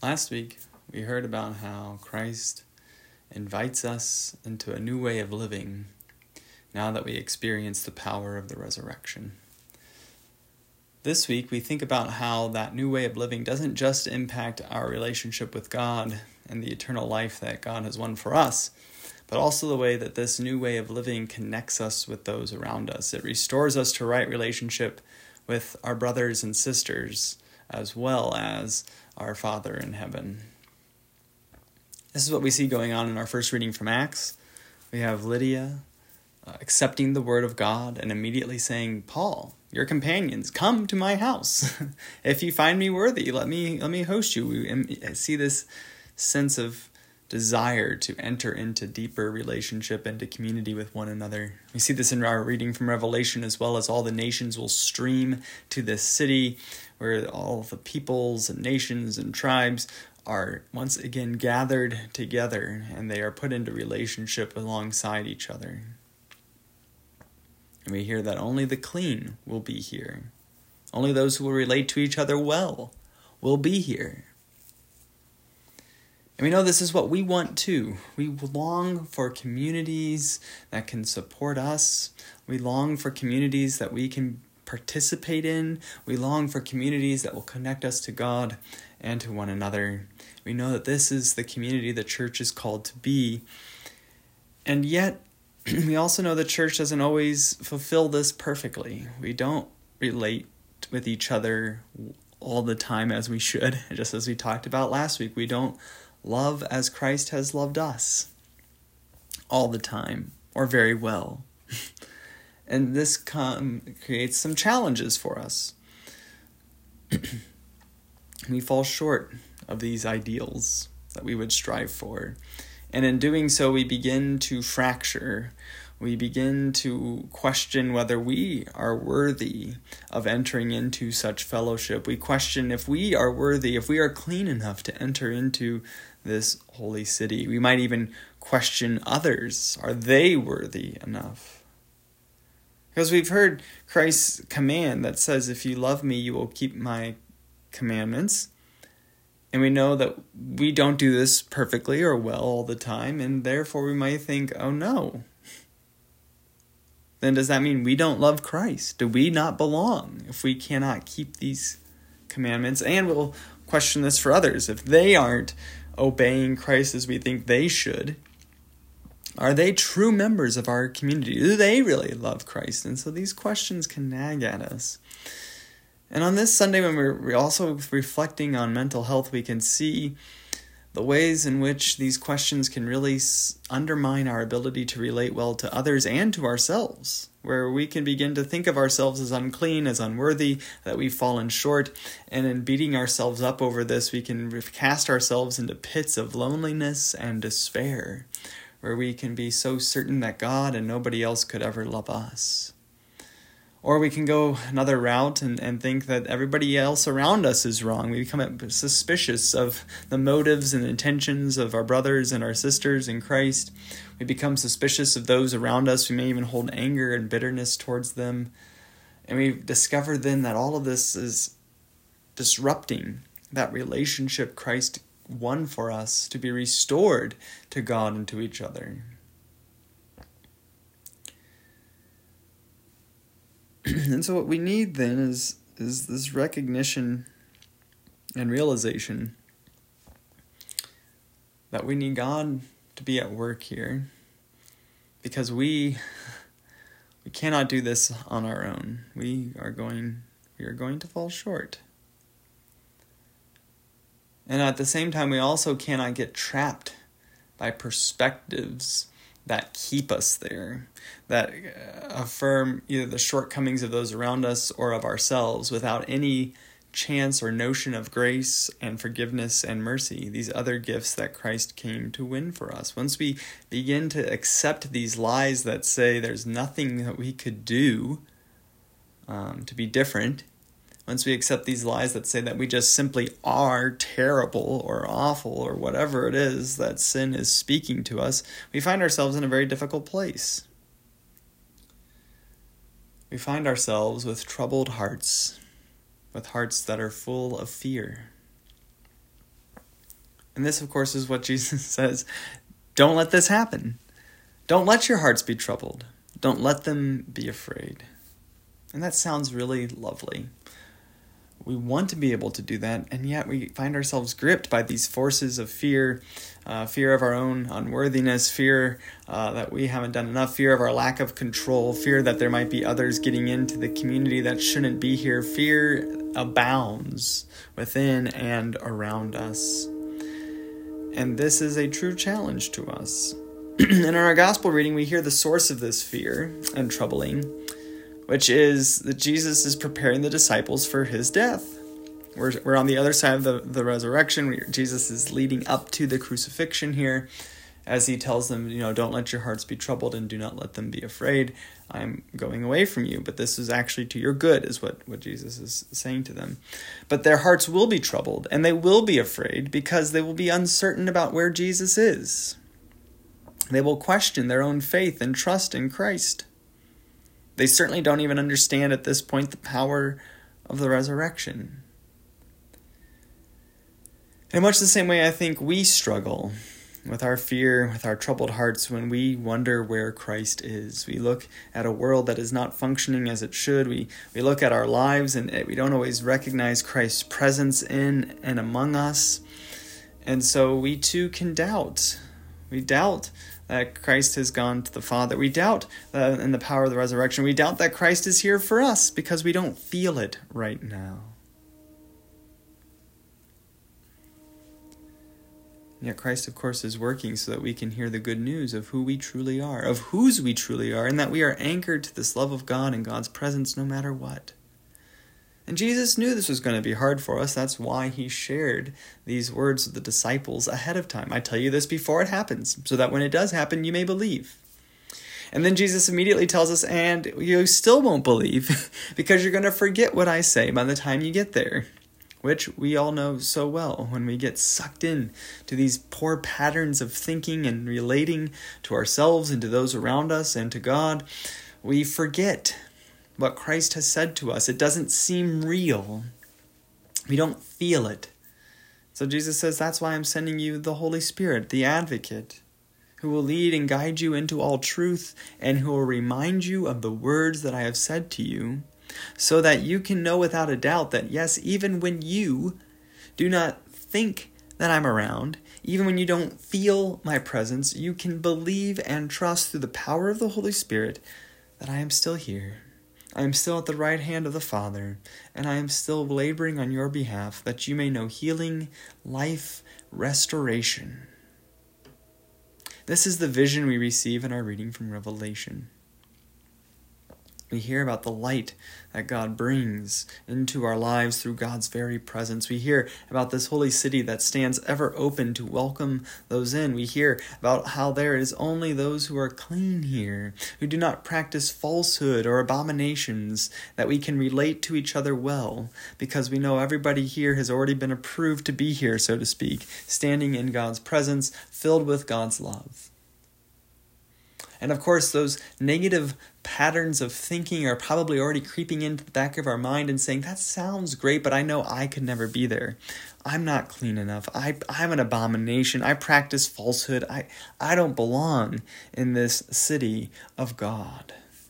Last week, we heard about how Christ invites us into a new way of living now that we experience the power of the resurrection. This week, we think about how that new way of living doesn't just impact our relationship with God and the eternal life that God has won for us, but also the way that this new way of living connects us with those around us. It restores us to right relationship with our brothers and sisters, as well as our Father in heaven. This is what we see going on in our first reading from Acts. We have Lydia accepting the word of God and immediately saying, "Paul, your companions, come to my house. If you find me worthy, let me host you." We see this sense of desire to enter into deeper relationship and to community with one another. We see this in our reading from Revelation, as well as all the nations will stream to this city where all the peoples and nations and tribes are once again gathered together, and they are put into relationship alongside each other. And we hear that only the clean will be here. Only those who will relate to each other well will be here. And we know this is what we want too. We long for communities that can support us. We long for communities that we can participate in. We long for communities that will connect us to God and to one another. We know that this is the community the church is called to be. And yet, we also know the church doesn't always fulfill this perfectly. We don't relate with each other all the time as we should. Just as we talked about last week, we don't love as Christ has loved us all the time or very well. And this creates some challenges for us. We fall short of these ideals that we would strive for. And in doing so, we begin to fracture. We begin to question whether we are worthy of entering into such fellowship. We question if we are worthy, if we are clean enough to enter into this holy city. We might even question others. Are they worthy enough? Because we've heard Christ's command that says, "If you love me, you will keep my commandments." And we know that we don't do this perfectly or well all the time, and therefore we might think, oh no. Then does that mean we don't love Christ? Do we not belong if we cannot keep these commandments? And we'll question this for others. If they aren't obeying Christ as we think they should, are they true members of our community? Do they really love Christ? And so these questions can nag at us. And on this Sunday, when we're also reflecting on mental health, we can see the ways in which these questions can really undermine our ability to relate well to others and to ourselves, where we can begin to think of ourselves as unclean, as unworthy, that we've fallen short. And in beating ourselves up over this, we can cast ourselves into pits of loneliness and despair, where we can be so certain that God and nobody else could ever love us. Or we can go another route and think that everybody else around us is wrong. We become suspicious of the motives and intentions of our brothers and our sisters in Christ. We become suspicious of those around us. We may even hold anger and bitterness towards them. And we discover then that all of this is disrupting that relationship Christ won for us to be restored to God and to each other. And so what we need then is this recognition and realization that we need God to be at work here, because we cannot do this on our own. We are going to fall short. And at the same time, we also cannot get trapped by perspectives that keep us there, that affirm either the shortcomings of those around us or of ourselves without any chance or notion of grace and forgiveness and mercy, these other gifts that Christ came to win for us. Once we begin to accept these lies that say there's nothing that we could do to be different, once we accept these lies that say that we just simply are terrible or awful or whatever it is that sin is speaking to us, we find ourselves in a very difficult place. We find ourselves with troubled hearts, with hearts that are full of fear. And this, of course, is what Jesus says. Don't let this happen. Don't let your hearts be troubled. Don't let them be afraid. And that sounds really lovely. We want to be able to do that, and yet we find ourselves gripped by these forces of fear, fear of our own unworthiness, fear that we haven't done enough, fear of our lack of control, fear that there might be others getting into the community that shouldn't be here. Fear abounds within and around us. And this is a true challenge to us. In our gospel reading, we hear the source of this fear and troubling, which is that Jesus is preparing the disciples for his death. We're on the other side of the resurrection. Jesus is leading up to the crucifixion here as he tells them, don't let your hearts be troubled and do not let them be afraid. I'm going away from you, but this is actually to your good, is what Jesus is saying to them. But their hearts will be troubled and they will be afraid because they will be uncertain about where Jesus is. They will question their own faith and trust in Christ. They certainly don't even understand at this point the power of the resurrection. In much the same way, I think we struggle with our fear, with our troubled hearts when we wonder where Christ is. We look at a world that is not functioning as it should. We look at our lives and we don't always recognize Christ's presence in and among us. And so we too can doubt. We doubt that Christ has gone to the Father. We doubt in the power of the resurrection. We doubt that Christ is here for us because we don't feel it right now. Yet Christ, of course, is working so that we can hear the good news of who we truly are, of whose we truly are, and that we are anchored to this love of God and God's presence no matter what. And Jesus knew this was going to be hard for us. That's why he shared these words with the disciples ahead of time. I tell you this before it happens, so that when it does happen, you may believe. And then Jesus immediately tells us, and you still won't believe because you're going to forget what I say by the time you get there, which we all know so well when we get sucked in to these poor patterns of thinking and relating to ourselves and to those around us and to God. We forget what Christ has said to us. It doesn't seem real. We don't feel it. So Jesus says, that's why I'm sending you the Holy Spirit, the advocate, who will lead and guide you into all truth and who will remind you of the words that I have said to you, so that you can know without a doubt that, yes, even when you do not think that I'm around, even when you don't feel my presence, you can believe and trust through the power of the Holy Spirit that I am still here. I am still at the right hand of the Father, and I am still laboring on your behalf, that you may know healing, life, restoration. This is the vision we receive in our reading from Revelation. We hear about the light that God brings into our lives through God's very presence. We hear about this holy city that stands ever open to welcome those in. We hear about how there is only those who are clean here, who do not practice falsehood or abominations, that we can relate to each other well, because we know everybody here has already been approved to be here, so to speak, standing in God's presence, filled with God's love. And of course, those negative patterns of thinking are probably already creeping into the back of our mind and saying, that sounds great, but I know I could never be there. I'm not clean enough. I'm an abomination. I practice falsehood. I don't belong in this city of God.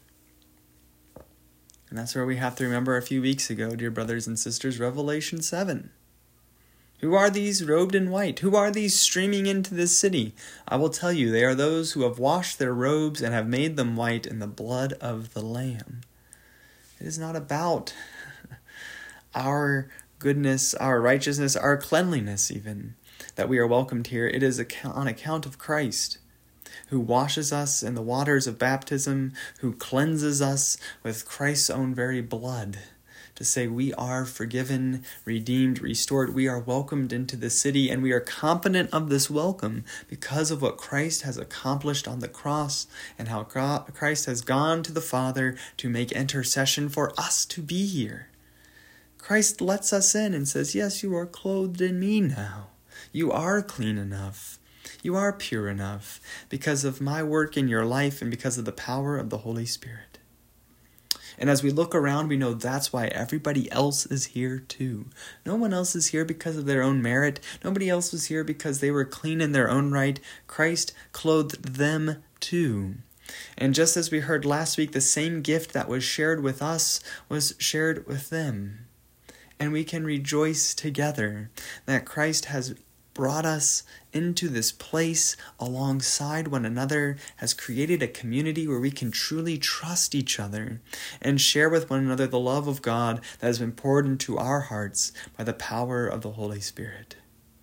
And that's where we have to remember a few weeks ago, dear brothers and sisters, Revelation 7. Who are these robed in white? Who are these streaming into this city? I will tell you, they are those who have washed their robes and have made them white in the blood of the Lamb. It is not about our goodness, our righteousness, our cleanliness even, that we are welcomed here. It is on account of Christ, who washes us in the waters of baptism, who cleanses us with Christ's own very blood, to say we are forgiven, redeemed, restored. We are welcomed into the city, and we are confident of this welcome because of what Christ has accomplished on the cross and how Christ has gone to the Father to make intercession for us to be here. Christ lets us in and says, yes, you are clothed in me now. You are clean enough. You are pure enough because of my work in your life and because of the power of the Holy Spirit. And as we look around, we know that's why everybody else is here too. No one else is here because of their own merit. Nobody else was here because they were clean in their own right. Christ clothed them too. And just as we heard last week, the same gift that was shared with us was shared with them. And we can rejoice together that Christ has brought us into this place alongside one another, has created a community where we can truly trust each other and share with one another the love of God that has been poured into our hearts by the power of the Holy Spirit.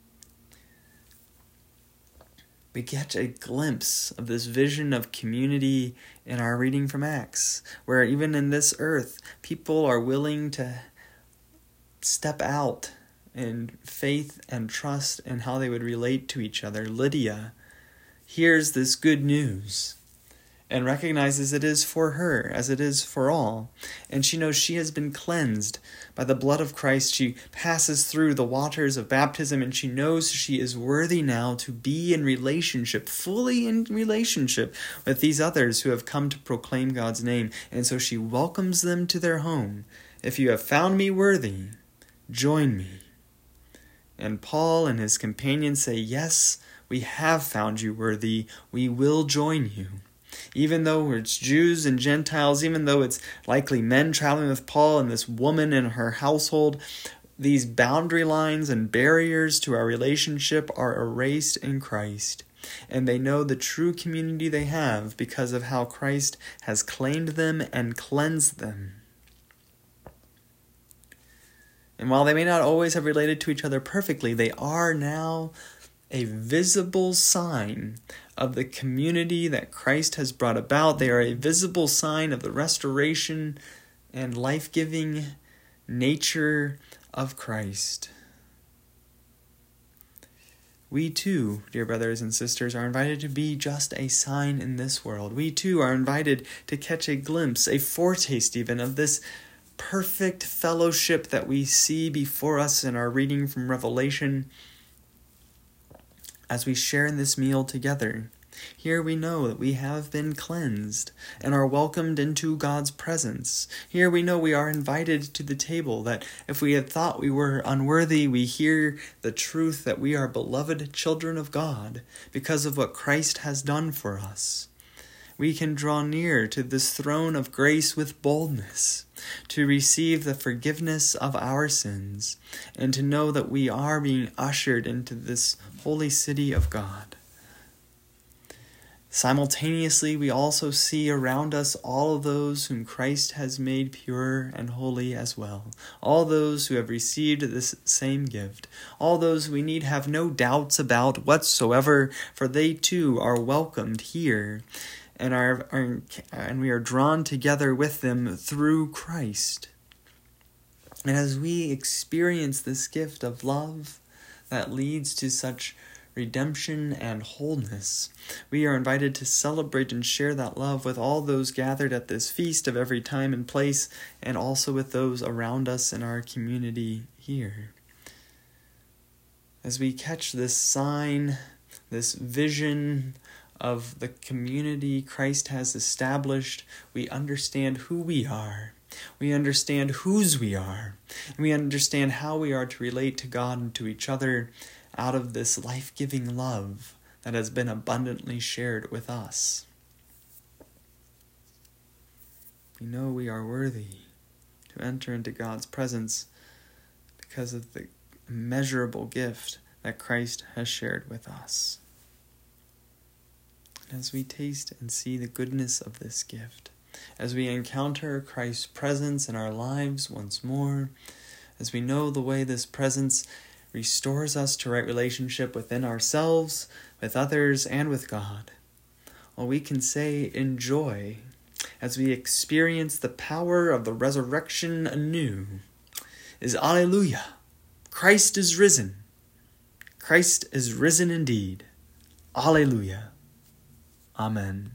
We get a glimpse of this vision of community in our reading from Acts, where even in this earth, people are willing to step out in faith and trust in how they would relate to each other. Lydia hears this good news and recognizes it is for her as it is for all. And she knows she has been cleansed by the blood of Christ. She passes through the waters of baptism, and she knows she is worthy now to be in relationship, fully in relationship with these others who have come to proclaim God's name. And so she welcomes them to their home. If you have found me worthy, join me. And Paul and his companions say, yes, we have found you worthy. We will join you. Even though it's Jews and Gentiles, even though it's likely men traveling with Paul and this woman in her household, these boundary lines and barriers to our relationship are erased in Christ. And they know the true community they have because of how Christ has claimed them and cleansed them. And while they may not always have related to each other perfectly, they are now a visible sign of the community that Christ has brought about. They are a visible sign of the restoration and life-giving nature of Christ. We too, dear brothers and sisters, are invited to be just a sign in this world. We too are invited to catch a glimpse, a foretaste even, of this perfect fellowship that we see before us in our reading from Revelation as we share in this meal together. Here we know that we have been cleansed and are welcomed into God's presence. Here we know we are invited to the table, that if we had thought we were unworthy, we hear the truth that we are beloved children of God because of what Christ has done for us. We can draw near to this throne of grace with boldness, to receive the forgiveness of our sins, and to know that we are being ushered into this holy city of God. Simultaneously, we also see around us all of those whom Christ has made pure and holy as well. All those who have received this same gift. All those we need have no doubts about whatsoever, for they too are welcomed here. And we are drawn together with them through Christ. And as we experience this gift of love that leads to such redemption and wholeness, we are invited to celebrate and share that love with all those gathered at this feast of every time and place, and also with those around us in our community here. As we catch this sign, this vision of the community Christ has established, we understand who we are. We understand whose we are. And we understand how we are to relate to God and to each other out of this life-giving love that has been abundantly shared with us. We know we are worthy to enter into God's presence because of the immeasurable gift that Christ has shared with us. As we taste and see the goodness of this gift, as we encounter Christ's presence in our lives once more, as we know the way this presence restores us to right relationship within ourselves, with others, and with God, all we can say in joy as we experience the power of the resurrection anew is Alleluia! Christ is risen. Christ is risen indeed. Alleluia. Amen.